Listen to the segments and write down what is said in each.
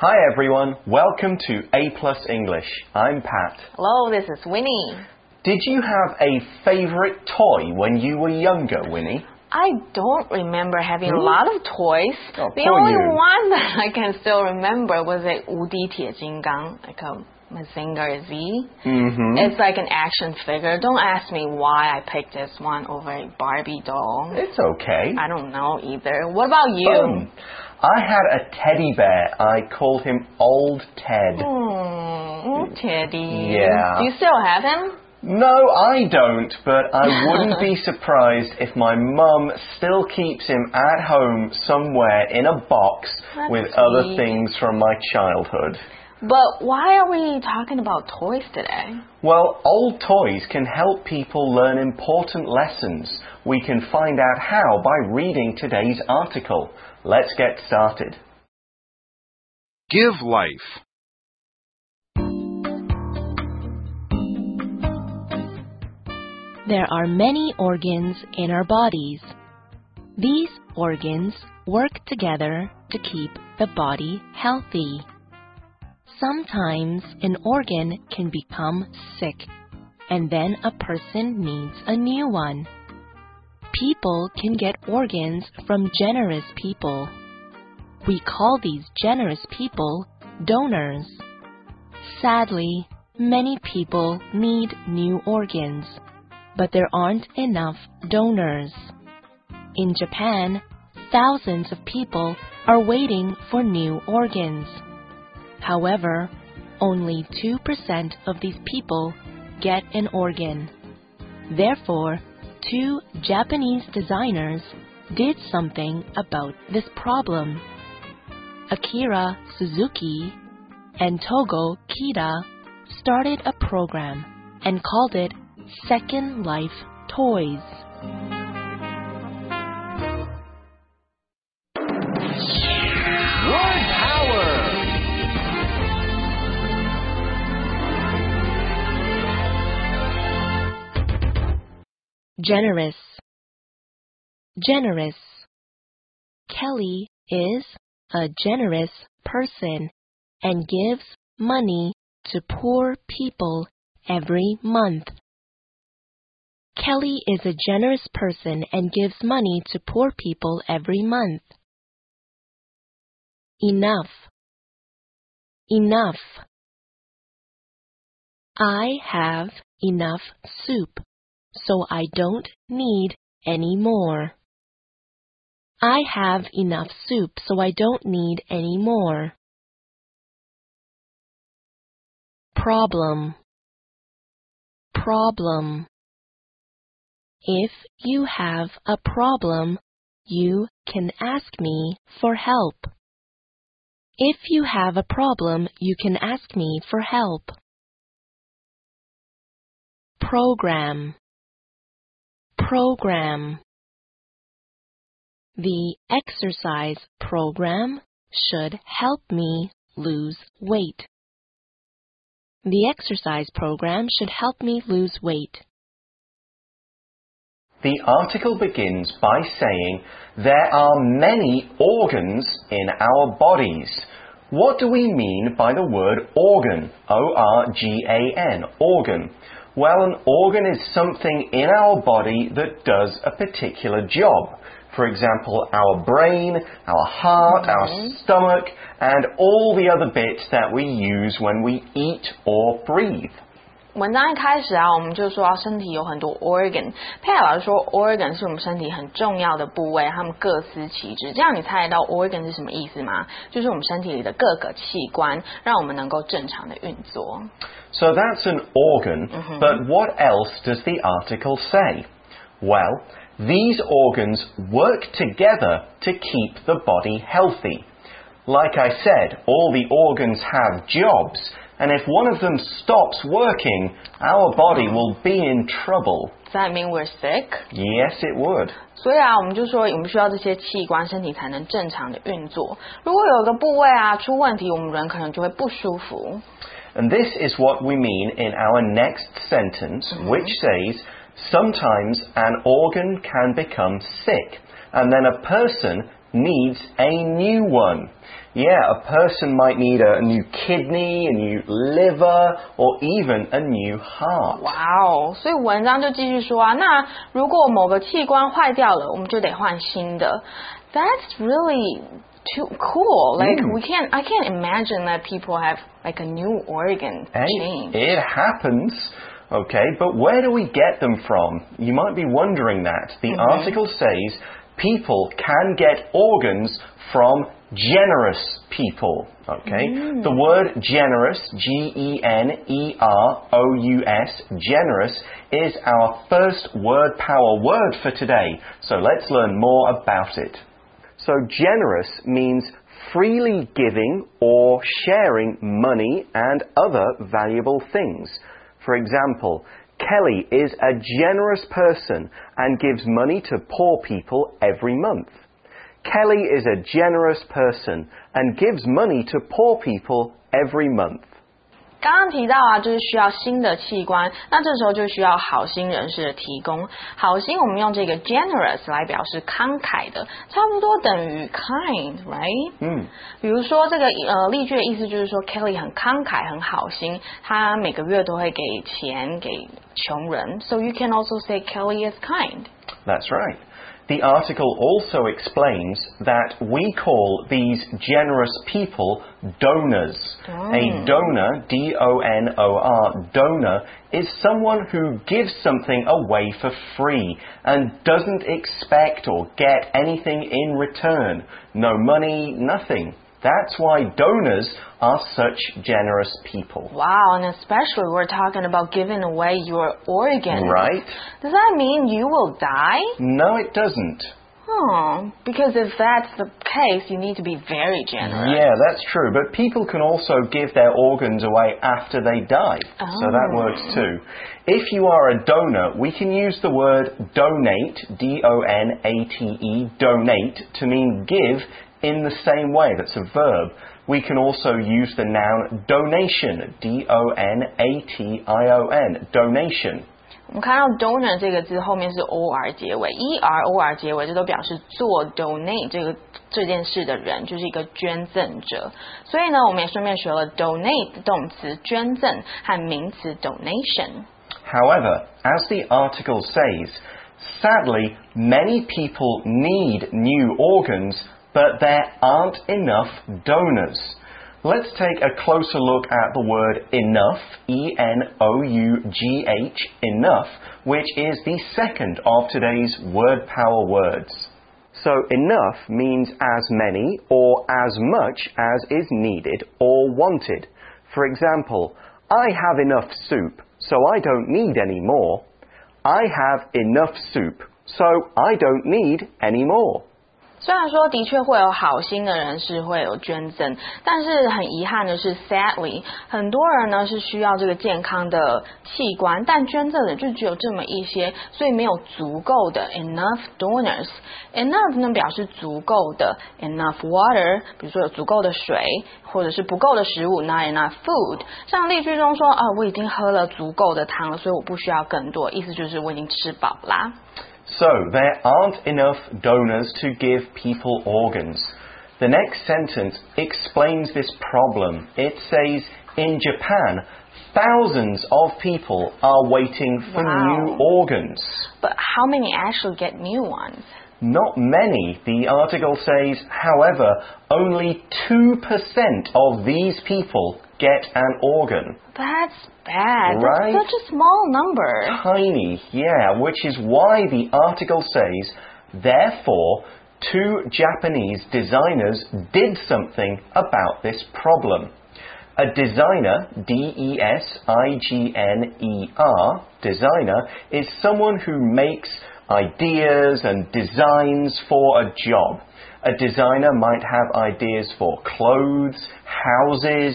Hi everyone, welcome to A Plus English. I'm Pat. Hello, this is Winnie. Did you have a favorite toy when you were younger, Winnie? I don't remember having a lot of toys. Oh, the poor only you. one that I can still remember was a 无敌铁金刚, like a Mazinger Z. It's like an action figure. Don't ask me why I picked this one over a Barbie doll. It's okay. I don't know either. What about you? Fun. I had a teddy bear. I called him Old Ted. Teddy. Yeah. Do you still have him? No, I don't, but I wouldn't be surprised if my mum still keeps him at home somewhere in a box with other things from my childhood. But why are we talking about toys today? Well, old toys can help people learn important lessons. We can find out how by reading today's article. Let's get started. Give life. There are many organs in our bodies. These organs work together to keep the body healthy. Sometimes an organ can become sick, and then a person needs a new one. People can get organs from generous people. We call these generous people donors. Sadly, many people need new organs, but there aren't enough donors. In Japan, thousands of people are waiting for new organs. However, only 2% of these people get an organ. Therefore, 2 Japanese designers did something about this problem. Akira Suzuki and Togo Kida started a program and called it Second Life Toys. Word power! Generous. Generous. Kelly is a generous person and gives money to poor people every month. Kelly is a generous person and gives money to poor people every month. Enough. Enough. I have enough soup, so I don't need any more. I have enough soup, so I don't need any more. Problem. Problem. If you have a problem, you can ask me for help. If you have a problem, you can ask me for help. Program. Program. The exercise program should help me lose weight. The exercise program should help me lose weight. The article begins by saying there are many organs in our bodies. What do we mean by the word organ? O-R-G-A-N, organ. Well, an organ is something in our body that does a particular job. For example, our brain, our heart, our stomach, and all the other bits that we use when we eat or breathe. 文章一开始我们就说身体有很多 organ。佩尔老师说 organ 是我们身体很重要的部位，它们各司其职。这样你猜得到 organ 是什么意思吗？就是我们身体里的各个器官，让我们能够正常的运作。 So that's an organ, but what else does the article say? Well, these organs work together to keep the body healthy. Like I said, all the organs have jobs, and if one of them stops working, our body will be in trouble. Does that mean we're sick? Yes, it would. 所以我们就说我们需要这些器官，身体才能正常的运作。如果有一个部位出问题，我们人可能就会不舒服。 And this is what we mean in our next sentence, which says, sometimes an organ can become sick, and then a person needs a new one. Yeah, a person might need a new kidney, a new liver, or even a new heart. 哇哦，所以文章就继续说啊，那如果某个器官坏掉了，我们就得换新的。That's really too cool. Like I can't imagine that people have like a new organ change. It happens. Okay, but where do we get them from? You might be wondering that. The article says people can get organs from generous people. Okay, the word generous, G-E-N-E-R-O-U-S, generous, is our first word power word for today. So let's learn more about it. So generous means freely giving or sharing money and other valuable things. For example, Kelly is a generous person and gives money to poor people every month. Kelly is a generous person and gives money to poor people every month. 刚刚提到啊，就是需要新的器官，那这时候就需要好心人士的提供。好心我们用这个 generous 来表示慷慨的，差不多等于 kind, right? 比如说这个例句的意思就是说 Kelly 很慷慨，很好心，他每个月都会给钱给穷人。So you can also say Kelly is kind. That's right. The article also explains that we call these generous people donors. A donor, D-O-N-O-R, donor, is someone who gives something away for free and doesn't expect or get anything in return. No money, nothing. That's why donors are such generous people. Wow, and especially we're talking about giving away your organs. Right. Does that mean you will die? No, it doesn't. Because if that's the case, you need to be very generous. Yeah, that's true. But people can also give their organs away after they die. So that works too. If you are a donor, we can use the word donate, D-O-N-A-T-E, donate, to mean give in the same way. That's a verb. We can also use the noun donation, D-O-N-A-T-I-O-N, donation. 我们看到 donor 这个字后面是 or 结尾 or 结尾，这都表示做 donate 这件事的人，就是一个捐赠者。所以呢，我们也顺便学了 donate 动词捐赠和名词 donation。 However, as the article says, sadly, many people need new organs, but there aren't enough donors. Let's take a closer look at the word enough, E-N-O-U-G-H, enough, which is the second of today's word power words. So enough means as many or as much as is needed or wanted. For example, I have enough soup, so I don't need any more. I have enough soup, so I don't need any more. 虽然说的确会有好心的人是会有捐赠，但是很遗憾的是 sadly 很多人呢是需要这个健康的器官，但捐赠的就只有这么一些，所以没有足够的 enough donors。 enough 呢表示足够的， enough water 比如说有足够的水，或者是不够的食物 not enough food。 像例句中说我已经喝了足够的汤了，所以我不需要更多，意思就是我已经吃饱啦。 So, there aren't enough donors to give people organs. The next sentence explains this problem. It says, in Japan, thousands of people are waiting for new organs. But how many actually get new ones? Not many, the article says. However, only 2% of these people get an organ. That's bad. Right? That's such a small number. Tiny, yeah, which is why the article says, therefore, 2 Japanese designers did something about this problem. A designer, D-E-S-I-G-N-E-R, designer, is someone who makes ideas and designs for a job. A designer might have ideas for clothes, houses,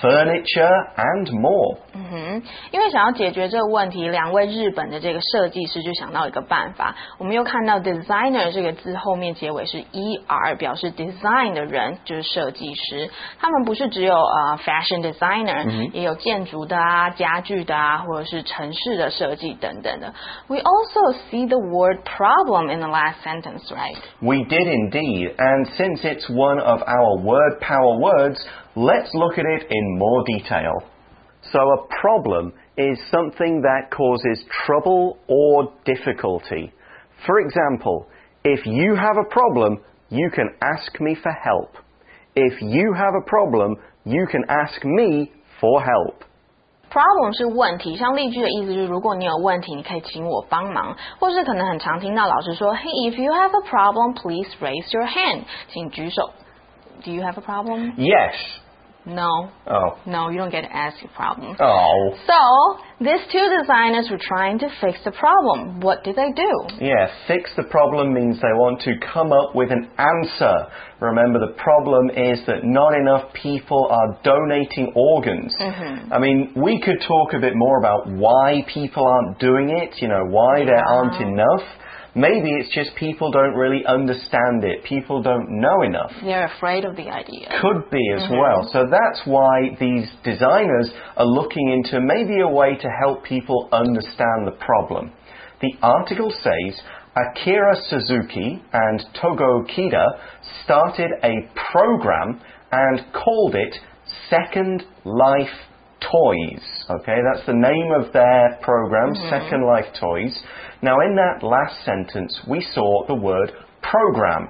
furniture, and more. 因为想要解决这个问题，两位日本的这个设计师就想到一个办法。我们又看到 designer 这个字后面结尾是 er， 表示 design 的人就是设计师。他们不是只有fashion designer，也有建筑的啊、家具的啊，或者是城市的设计等等的。We also see the word problem in the last sentence, right? We did indeed, and since it's one of our word power words, let's look at it in more detail. So a problem is something that causes trouble or difficulty. For example, if you have a problem, you can ask me for help. If you have a problem, you can ask me for help. Problem 是问题，像例句的意思就是如果你有问题，你可以请我帮忙，或是可能很常听到老师说 Hey, if you have a problem, please raise your hand. 请举手。Do you have a problem? Yes. No. Oh. No, you don't get to ask your problem. Oh. So, these two designers were trying to fix the problem. What did they do? Yeah, fix the problem means they want to come up with an answer. Remember, the problem is that not enough people are donating organs. I mean, we could talk a bit more about why people aren't doing it, why there aren't enough. Maybe it's just people don't really understand it. People don't know enough. They're afraid of the idea. Could be as well. So that's why these designers are looking into maybe a way to help people understand the problem. The article says Akira Suzuki and Togo Kida started a program and called it Second Life Toys. Okay, that's the name of their program, Second Life Toys. Now, in that last sentence, we saw the word program.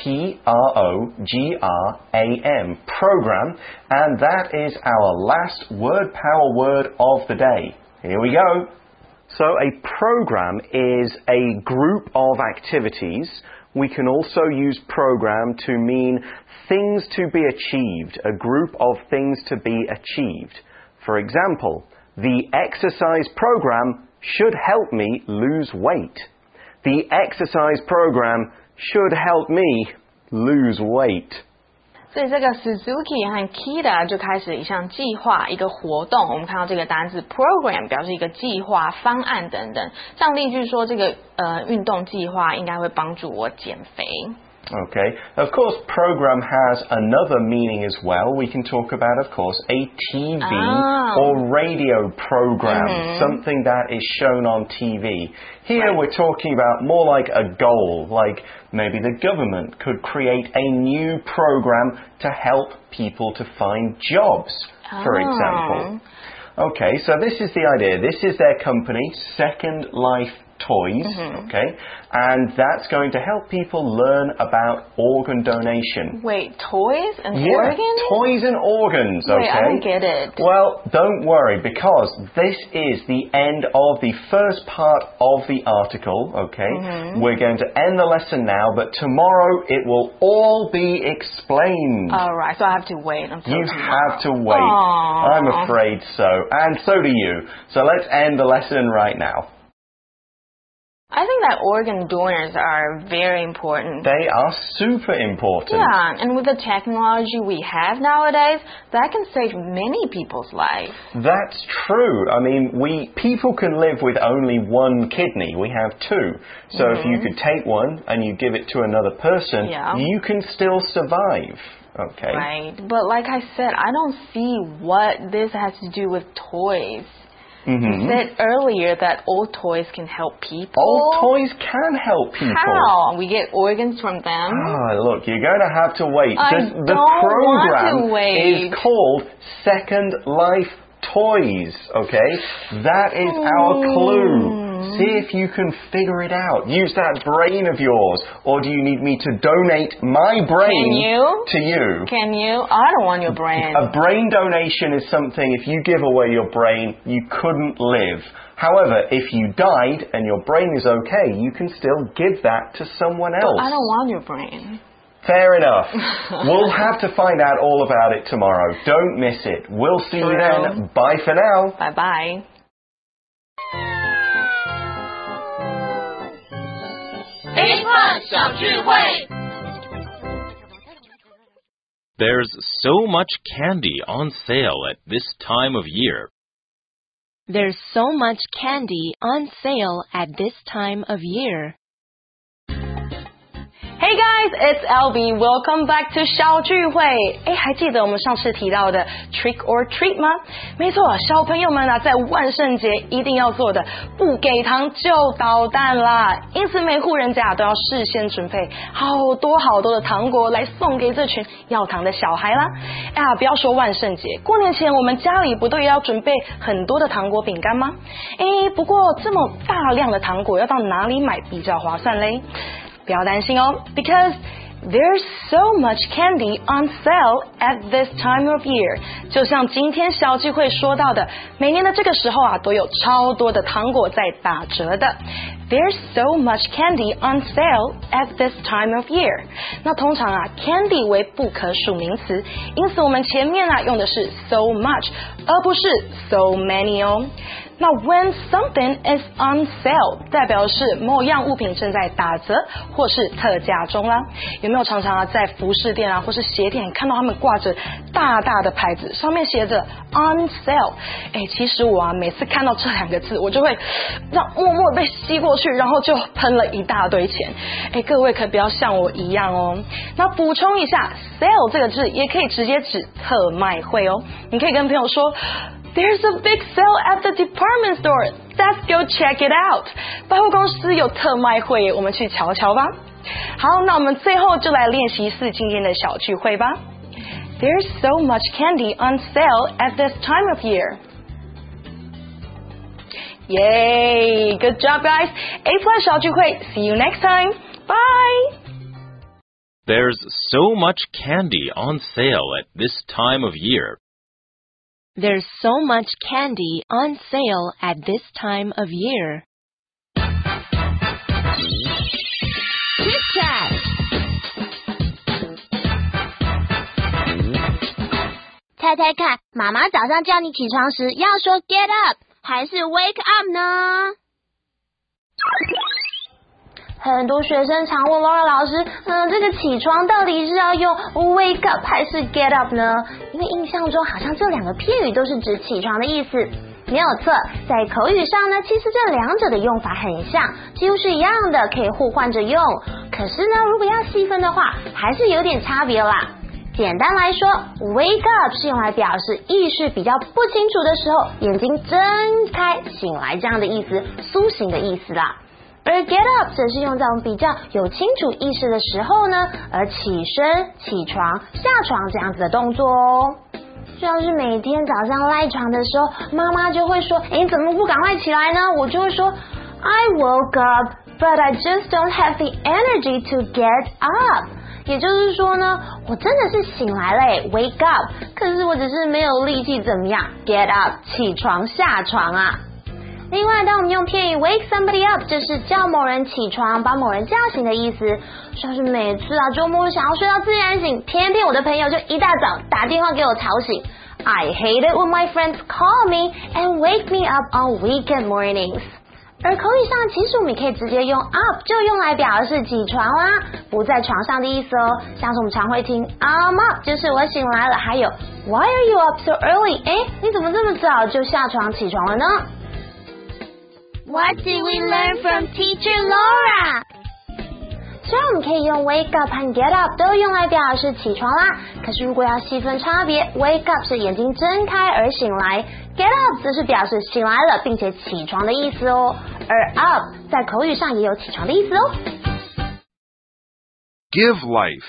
P-R-O-G-R-A-M. Program. And that is our last word power word of the day. Here we go. So, a program is a group of activities. We can also use program to mean things to be achieved, a group of things to be achieved. For example, the exercise program should help me lose weight. The exercise program should help me lose weight. 所以这个 Suzuki 和 Kida 就开始一项计划，一个活动。我们看到这个单字 program 表示一个计划、方案等等。像例句说，这个运动计划应该会帮助我减肥。 Okay. Of course, program has another meaning as well. We can talk about, of course, a TV or radio program, something that is shown on TV. Here we're talking about more like a goal, like maybe the government could create a new program to help people to find jobs, for example. Okay, so this is the idea. This is their company, Second Life Toys, okay, and that's going to help people learn about organ donation. Wait, toys and organs? Toys and organs, okay? Wait, I don't get it. Well, don't worry, because this is the end of the first part of the article, okay? We're going to end the lesson now, but tomorrow it will all be explained. All right, so I have to wait until You tomorrow. have to wait. Aww. I'm afraid so, and so do you. So let's end the lesson right now. I think that organ donors are very important. They are super important. Yeah, and with the technology we have nowadays, that can save many people's lives. That's true. I mean, people can live with only one kidney. We have two. So if you could take one and you give it to another person, you can still survive. Okay. Right, but like I said, I don't see what this has to do with toys. You said earlier that old toys can help people. Old toys can help people. How? We get organs from them? Ah, look, you're going to have to wait. The program wait. is called Second Life Toys, okay? That is our clue. See if you can figure it out. Use that brain of yours. Or do you need me to donate my brain to you? Can you? I don't want your brain. A brain donation is something, if you give away your brain, you couldn't live. However, if you died and your brain is okay, you can still give that to someone else. But I don't want your brain. Fair enough. We'll have to find out all about it tomorrow. Don't miss it. We'll see you then. Bye for now. Bye-bye. There's so much candy on sale at this time of year. There's so much candy on sale at this time of year. Hey guys, it's LB. Welcome back to 小聚会。还记得我们上次提到的 trick or treat 吗？没错，小朋友们啊，在万圣节一定要做的，不给糖就捣蛋啦。因此每户人家都要事先准备好多好多的糖果来送给这群要糖的小孩啦。不要说万圣节，过年前我们家里不都也要准备很多的糖果饼干吗？不过这么大量的糖果要到哪里买比较划算嘞？不要担心哦 ，because there's so much candy on sale at this time of year。就像今天小聚会说到的，每年的这个时候啊，都有超多的糖果在打折的。There's so much candy on sale at this time of year。那通常啊 ，candy 为不可数名词，因此我们前面啊用的是 so much， 而不是 so many 哦。那 when something is on sale 代表的是某样物品正在打折或是特价中啦。有没有常常在服饰店或是鞋店看到他们挂着大大的牌子，上面写着 on sale？ 其实我每次看到这2个字，我就会让默默被吸过去，然后就喷了一大堆钱。各位可不要像我一样哦。那补充一下 ，sale 这个字也可以直接指特卖会哦。你可以跟朋友说，There's a big sale at the department store. Let's go check it out. 百货公司有特卖会，我们去瞧瞧吧。好，那我们最后就来练习今天的小聚会吧。There's so much candy on sale at this time of year. Yay! Good job, guys. A+ 小聚会 See you next time. Bye. There's so much candy on sale at this time of year. There's so much candy on sale at this time of year. Chit Chat 猜猜看，妈妈早上叫你起床时要说 get up 还是 wake up 呢？很多学生常问 Laura 老师，这个起床到底是要用 wake up 还是 get up 呢？因为印象中好像这2个片语都是指起床的意思。没有错，在口语上呢，其实这2者的用法很像，几乎是一样的，可以互换着用。可是呢，如果要细分的话，还是有点差别啦。简单来说 wake up 是用来表示意识比较不清楚的时候，眼睛睁开醒来这样的意思，苏醒的意思啦。而 get up 则是用在我们比较有清楚意识的时候呢，而起身、起床、下床这样子的动作哦。像是每天早上赖床的时候，妈妈就会说，你怎么不赶快起来呢？我就会说 I woke up, but I just don't have the energy to get up。也就是说呢，我真的是醒来了wake up， 可是我只是没有力气怎么样 get up 起床下床啊。另外，当我们用片语 wake somebody up， 就是叫某人起床，把某人叫醒的意思。像是每次周末想要睡到自然醒，偏偏我的朋友就一大早打电话给我吵醒。I hate it when my friends call me and wake me up on weekend mornings。而口语上，其实我们可以直接用 up 就用来表示起床啦，不在床上的意思哦。像是我们常会听 I'm up， 就是我醒来了。还有 Why are you up so early？ 你怎么这么早就下床起床了呢？What did we learn from Teacher Laura？ 虽然我们可以用 wake up 和 get up 都用来表示起床啦，可是如果要细分差别 ，wake up 是眼睛睁开而醒来 ，get up 则是表示醒来了并且起床的意思哦。而 up 在口语上也有起床的意思哦。 Give life.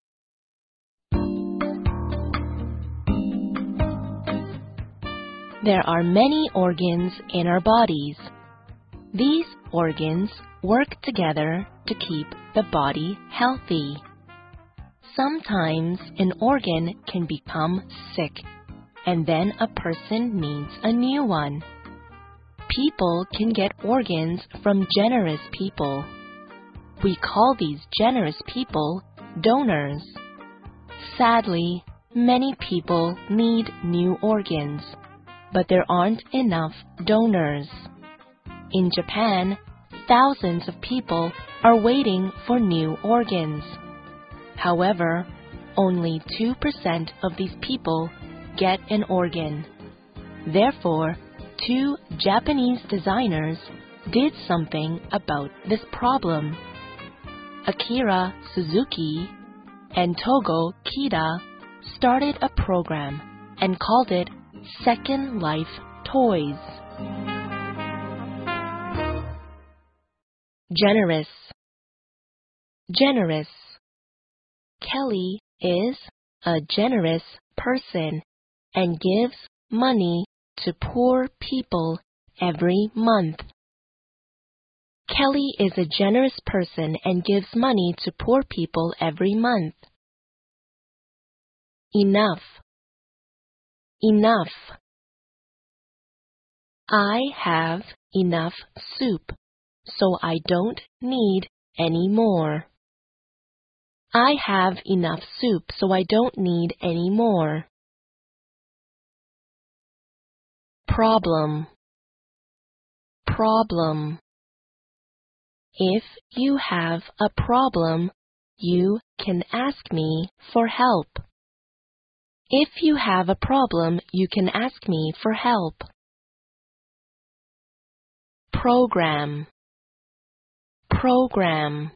There are many organs in our bodies. These organs work together to keep the body healthy. Sometimes an organ can become sick, and then a person needs a new one. People can get organs from generous people. We call these generous people donors. Sadly, many people need new organs, but there aren't enough donors. In Japan, thousands of people are waiting for new organs. However, only 2% of these people get an organ. Therefore, 2 Japanese designers did something about this problem. Akira Suzuki and Togo Kida started a program and called it Second Life Toys. Generous. Generous. Kelly is a generous person and gives money to poor people every month. Kelly is a generous person and gives money to poor people every month. Enough. Enough. I have enough soup, so I don't need any more. I have enough soup, so I don't need any more. Problem. Problem. If you have a problem, you can ask me for help. If you have a problem, you can ask me for help. Program. Program.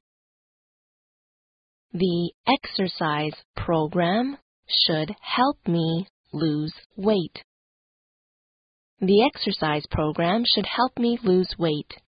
The exercise program should help me lose weight. The exercise program should help me lose weight.